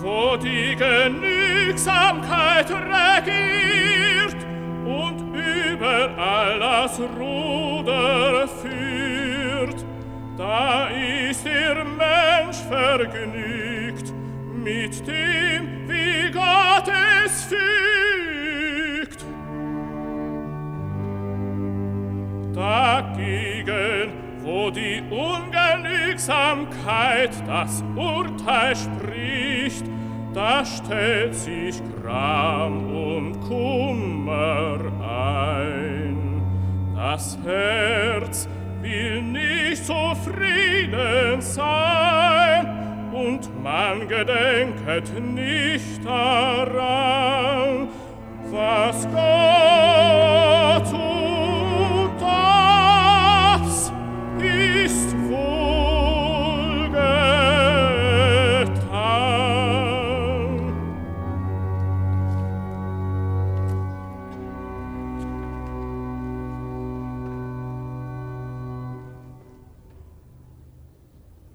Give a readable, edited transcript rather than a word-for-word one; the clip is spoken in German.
wo die Genügsamkeit regiert und überall das Ruder führt, da ist der Mensch vergnügt mit dem, wie Gott es fügt. Dagegen, wo die Ungenügsamkeit das Urteil spricht, da stellt sich Gram und Kummer ein. Das Herz will nicht zufrieden sein und man gedenket nicht daran, was Gott